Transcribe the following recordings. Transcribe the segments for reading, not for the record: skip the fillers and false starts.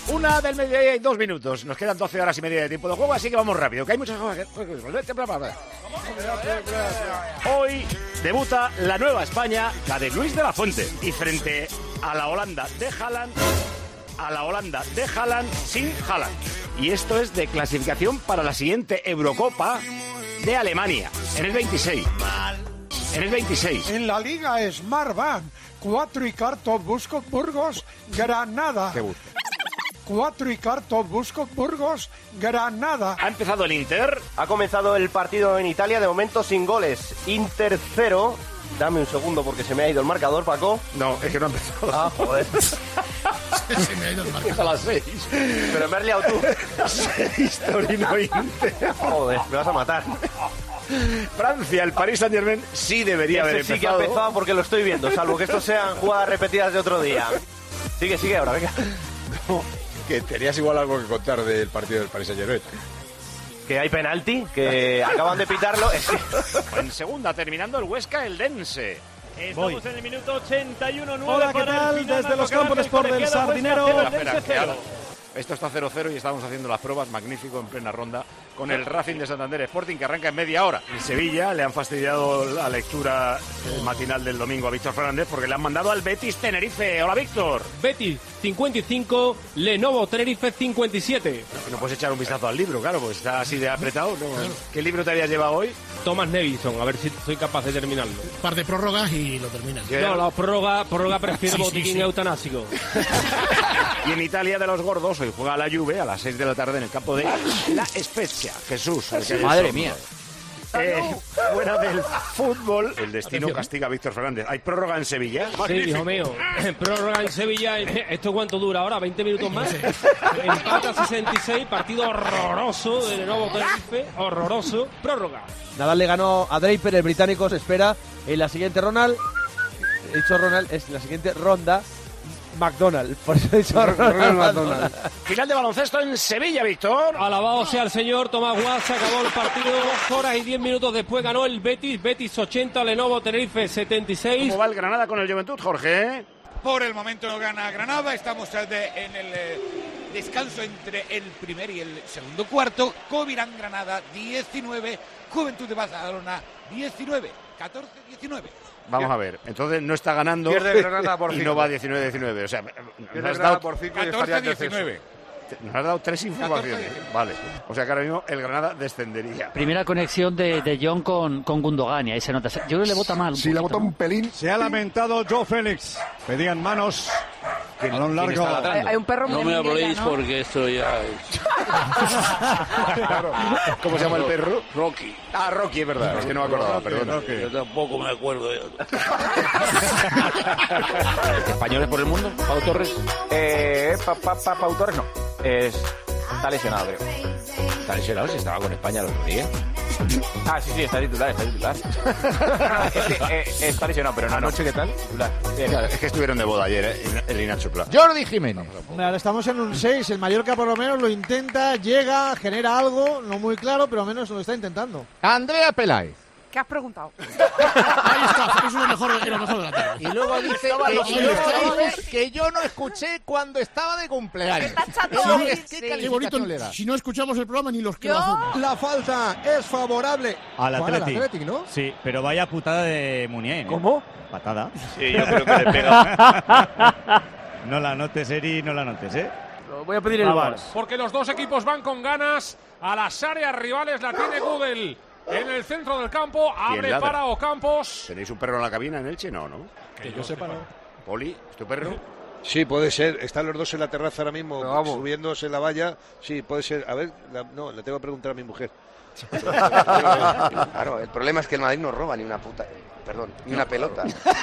1 del mediodía y 2 minutos. Nos quedan 12 horas y media de tiempo de juego, así que vamos rápido, que hay muchas cosas. Hoy debuta la nueva España, la de Luis de la Fuente. Y frente a la Holanda de Haaland, sin Haaland. Y esto es de clasificación para la siguiente Eurocopa de Alemania, en el 26. En la Liga Smartbank, 4:15 Burgos, Granada. ¿Qué busca? 4:15 Burgos, Granada. Ha empezado el Inter. Ha comenzado el partido en Italia, de momento sin goles. Inter 0. Dame un segundo porque se me ha ido el marcador, Paco. No, es que no ha empezado. Ah, joder. Se me ha ido el marcador. A las 6. Pero me has liado tú. 6, Torino Inter. Joder, me vas a matar. Francia, el Paris Saint-Germain sí debería haber Ese sí empezado. que ha empezado porque lo estoy viendo, salvo que estos sean jugadas repetidas de otro día. Sigue ahora, venga. Que tenías igual algo que contar del partido del Paris Saint-Germain. Que hay penalti, que acaban de pitarlo. En segunda, terminando el Huesca, el Dense. Estamos en el minuto 81. Hola, ¿qué tal? Desde los campos de Sport del Sardinero. Espera, esto está 0-0 y estamos haciendo las pruebas, magnífico, en plena ronda, con el Racing de Santander Sporting, que arranca en media hora. En Sevilla le han fastidiado la lectura matinal del domingo a Víctor Fernández porque le han mandado al Betis Tenerife. Hola, Víctor. Betis 55, Lenovo Tenerife 57. No puedes echar un vistazo al libro, claro, pues está así de apretado. ¿No? ¿Qué libro te habías llevado hoy? Thomas Nevison, a ver si soy capaz de terminarlo. Un par de prórrogas y lo terminan. No, la prórroga prefiero botiquín sí. eutanásico. Y en Italia de los gordos, hoy juega la Juve a las 6 de la tarde en el campo de La Spezia. Jesús. Madre mía. Fuera del fútbol, el destino castiga a Víctor Fernández. ¿Hay prórroga en Sevilla? Sí, hijo mío. Prórroga en Sevilla. ¿Esto cuánto dura ahora? ¿20 minutos más? Empata 66, partido horroroso de Lenovo Tenerife. Horroroso. Prórroga. Nadal le ganó a Draper, el británico se espera en la siguiente Ronald. He dicho Ronald, es la siguiente ronda. McDonald's, por eso he dicho Ronald McDonald. Final de baloncesto en Sevilla, Víctor. Alabado sea el señor Tomás Guas, se acabó el partido 2 horas y 10 minutos después, ganó el Betis 80, Lenovo Tenerife 76. ¿Cómo va el Granada con el Juventud, Jorge? Por el momento no gana Granada, estamos en el descanso entre el primer y el segundo cuarto. Covirán Granada 19, Juventud de Badalona 19, 14-19. Vamos a ver, entonces no está ganando Pierde Granada por y 5. no va 19-19. O sea, Pierde Granada por 5 y estaría en 14-19. Nos has dado 3 informaciones. Vale. O sea que ahora mismo el Granada descendería. Primera conexión de John con Gundogan y ahí se nota. Yo creo que le bota mal. Sí, le bota un pelín. Se ha lamentado Joe Félix. Pedían manos. Balón largo. Hay un perro muy No me habléis, ¿no? porque esto ya es... Claro. ¿Cómo se llama el perro? Rocky. Ah, Rocky, es verdad. Es que no me acordaba, perdón. Yo tampoco me acuerdo. ¿Españoles por el mundo? ¿Pau Torres? Pau Torres no. Está lesionado, creo. Está lesionado, si estaba con España el otro día. Ah, sí, está titular. Está lesionado, pero no. ¿Anoche qué tal? Titular. Claro, es que estuvieron de boda ayer, el Inacho Pla. Jordi Jiménez. Ahora estamos en un 6, el Mallorca por lo menos lo intenta, llega, genera algo, no muy claro, pero al menos lo está intentando. Andrea Peláez. ¿Qué has preguntado? Ahí está, es lo mejor de la tarde. Y luego dice que yo no escuché cuando estaba de cumpleaños. Está chato. Qué bonito, si no escuchamos el programa ni los que lo hacen. La falta es favorable Al Athletic, ¿no? Sí, pero vaya putada de Muniain. ¿Cómo? Patada. Sí, yo creo que le pega. No la notes, Eri, no la notes, ¿eh? Voy a pedir el VAR. Porque los dos equipos van con ganas a las áreas rivales, la tiene Google en el centro del campo, abre ladra? para Ocampos. ¿Tenéis un perro en la cabina en Elche? No, ¿no? Que yo sepa, no. Poli, ¿es tu perro? Sí, puede ser. Están los dos en la terraza ahora mismo, subiéndose la valla. Sí, puede ser. A ver, le tengo que preguntar a mi mujer. Claro, el problema es que el Madrid no roba ni una pelota.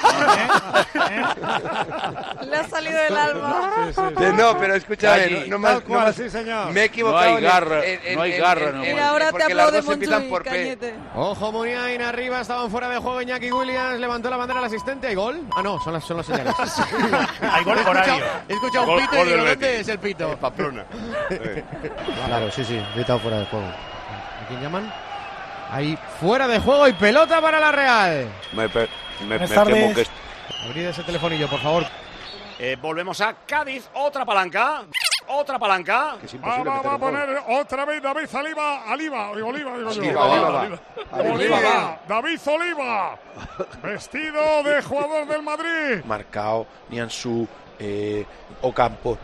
Le ha salido del alma. No, pero escúchame, sí, señor. me he equivocado. No hay garra. Y ahora te aplaude Monchuy, por P. Cañete. Ojo, Muniain arriba, estaban fuera de juego Iñaki Williams, levantó la bandera al asistente, ¿hay gol? Ah, no, son las señales. Hay gol horario. He escuchado un pito y digo, ¿dónde es el pito? Pamplona. Claro, sí, gritado fuera de juego. ¿A quién llaman? Ahí fuera de juego y pelota para la Real. Me temo que... Abrid ese telefonillo, por favor. Volvemos a Cádiz, otra palanca. otra palanca. Va a poner otra vez David Oliva, David Oliva, vestido de jugador del Madrid. Marcao, Nianzú, Ocampo.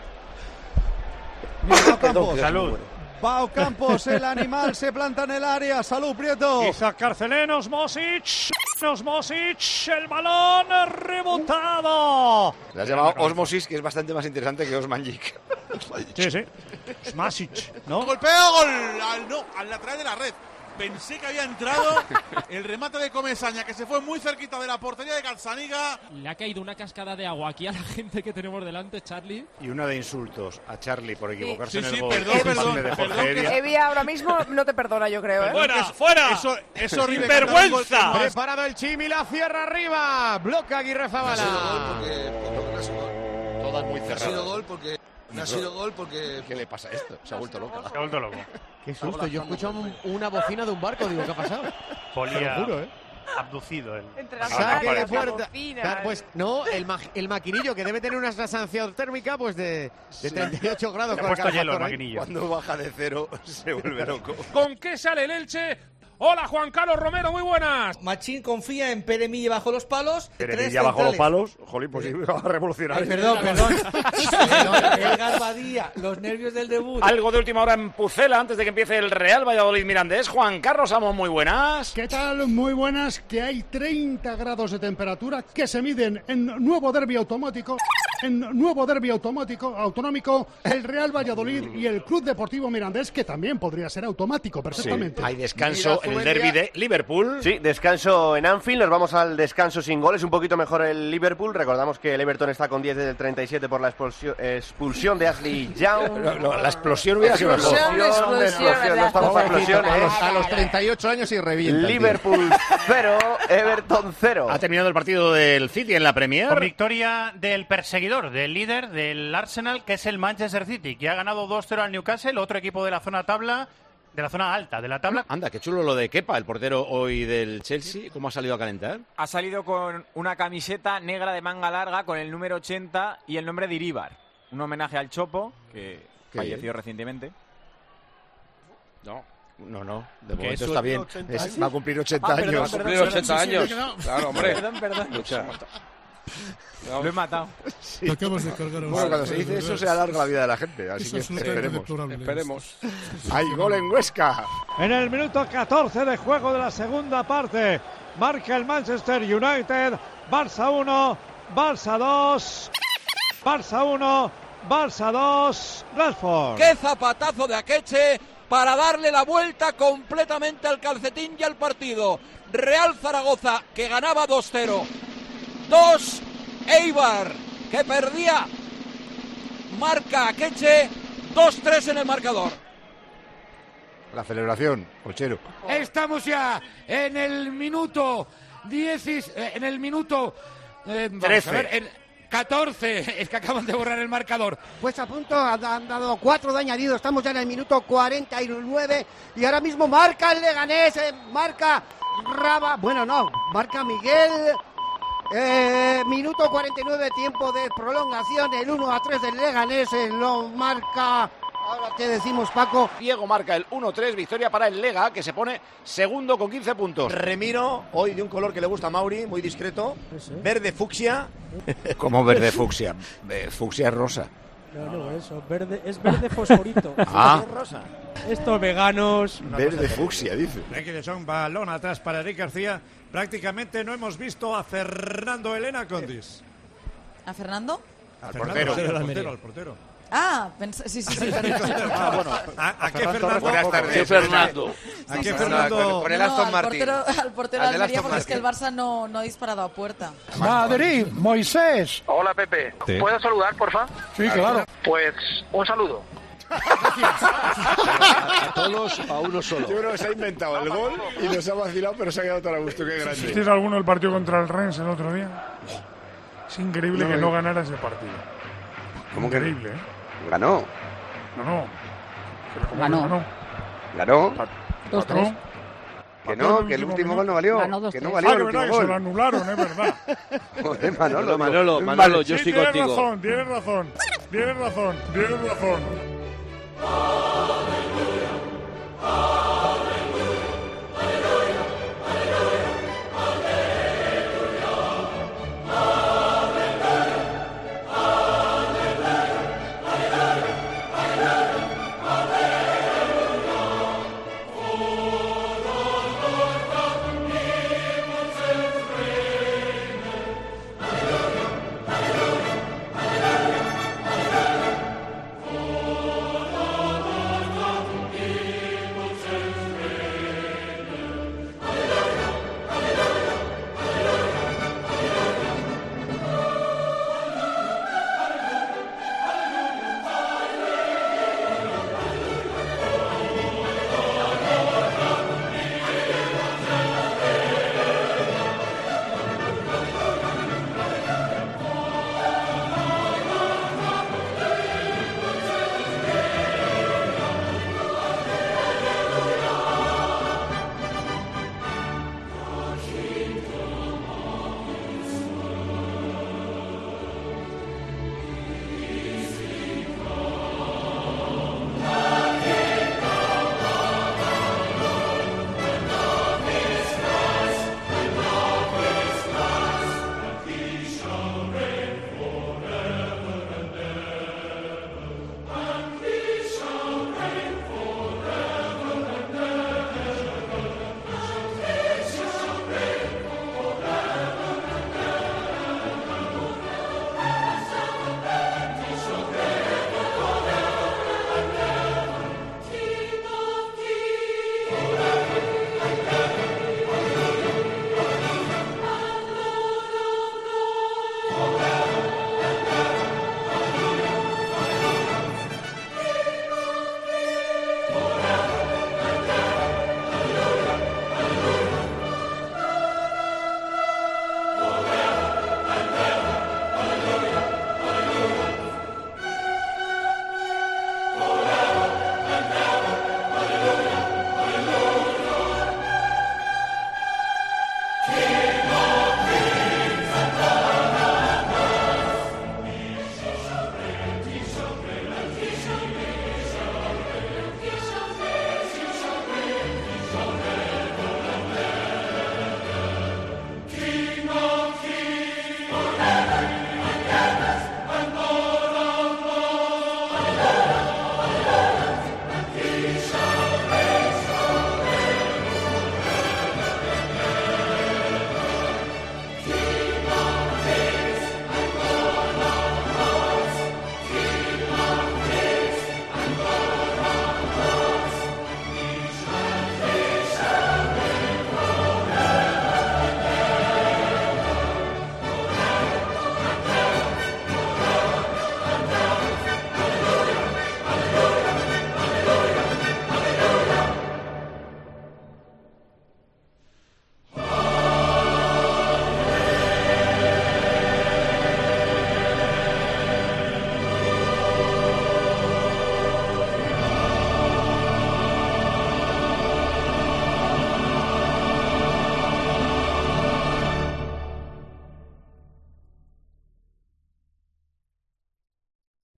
Salud. Va Ocampos, el animal se planta en el área. Salud, Prieto. Isaac Carcelenos, Mosic, el balón rebotado. Le has llamado Osmosis, que es bastante más interesante que Osmanjic. Sí. Smasic, ¿no? Golpeo, gol al lateral de la red. Pensé que había entrado el remate de Comesaña, que se fue muy cerquita de la portería de Gazzaniga. Le ha caído una cascada de agua aquí a la gente que tenemos delante, Charlie. Y una de insultos a Charlie por equivocarse en el gol. Perdón. Evia ahora mismo no te perdona, yo creo. ¡Fuera! Eso ¡Sinvergüenza! Preparado el Chimi, la cierra arriba. Bloca Aguirre Zabala. Todas muy cerradas. Ha sido gol porque... ¿Qué le pasa a esto? Se ha vuelto loco. Qué susto, yo escucho una bocina de un barco, digo, ¿qué ha pasado? Polía. Seguro, abducido él. Saque de puerta. Pues no, el maquinillo que debe tener una sensación térmica pues de 38 grados. Le ha puesto hielo el maquinillo. Cuando baja de cero se vuelve loco. ¿Con qué sale el Elche? Hola, Juan Carlos Romero, muy buenas. Machín confía en Pere Milla bajo los palos. Milla bajo los palos. Jolín, pues sí, va a revolucionar. Perdón. El Garbadía, los nervios del debut. Algo de última hora en Pucela antes de que empiece el Real Valladolid Mirandés. Juan Carlos Amos, muy buenas. ¿Qué tal? Muy buenas. Que hay 30 grados de temperatura que se miden en nuevo derbi automático. Autonómico, el Real Valladolid y el Club Deportivo Mirandés, que también podría ser automático perfectamente. Sí, hay descanso en el derbi de Liverpool. Sí, descanso en Anfield, nos vamos al descanso sin goles, un poquito mejor el Liverpool. Recordamos que el Everton está con 10 desde el 37 por la expulsión de Ashley Young. La explosión hubiera sido mejor. No estamos para explosiones. A los 38 años y revienta. Liverpool 0, Everton 0. Ha terminado el partido del City en la Premier. Con victoria del perseguidor, del líder del Arsenal, que es el Manchester City, que ha ganado 2-0 al Newcastle, otro equipo de la zona alta de la tabla. Anda, qué chulo lo de Kepa, el portero hoy del Chelsea. ¿Cómo ha salido a calentar? Ha salido con una camiseta negra de manga larga con el número 80 y el nombre de Iríbar. Un homenaje al Chopo, que falleció recientemente. No. De momento está bien. Va a cumplir 80 años. Va a cumplir 80 años. Claro, hombre. Perdón. Lo he matado. Sí. Acabas de cargar bueno, cuando se dice eso se alarga la vida de la gente, así que esperemos. Hay gol en Huesca. En el minuto 14 de juego de la segunda parte, marca el Manchester United. Barça 1, Barça 2, Barça 1, Barça 2, Rashford. ¡Qué zapatazo de Akeche para darle la vuelta completamente al calcetín y al partido! Real Zaragoza, que ganaba 2-0. 2 Eibar, que perdía, marca Akeche, 2-3 en el marcador. La celebración, Cochero. Estamos ya en el minuto 13. 14, es que acaban de borrar el marcador. Pues a punto, han dado 4 de añadido, estamos ya en el minuto 49 y ahora mismo marca el Leganés, marca Miguel. Minuto 49, tiempo de prolongación, el 1-3 del Leganés, lo marca, ahora te decimos, Paco. Diego marca el 1-3, victoria para el Lega, que se pone segundo con 15 puntos. Remiro, hoy de un color que le gusta a Mauri, muy discreto, verde fucsia. ¿Cómo verde fucsia? Fucsia es rosa. No, eso, es verde fosforito. Rosa. Estos veganos... Verde fucsia, dice. Aquí son balón atrás para Eric García. Prácticamente no hemos visto a Fernando Elena Condis. ¿A Fernando? Al portero. Al portero. Ah, sí. Bueno, ¿a qué Fernando? Buenas tardes, Fernando. ¿A qué Fernando? Con el Aston Martin. Al portero de Almería, porque es que el Barça no ha disparado a puerta. Madrid, Moisés. Hola, Pepe. ¿Puedo saludar, porfa? Sí, claro. Pues un saludo. A todos, a uno solo. Yo creo que se ha inventado el gol y nos ha vacilado, pero se ha quedado tan a gusto. Qué grande. ¿Viste alguno el partido contra el Rennes el otro día? Es increíble que no ganara ese partido. ¿Cómo increíble, que? ¿Ganó? ¿Ganó? 2-3. Que no, que el último gol no valió. Que no valió el último que gol. se lo anularon, es verdad. Joder, Manolo, Manolo, yo estoy contigo. Tienes razón. Tienes razón.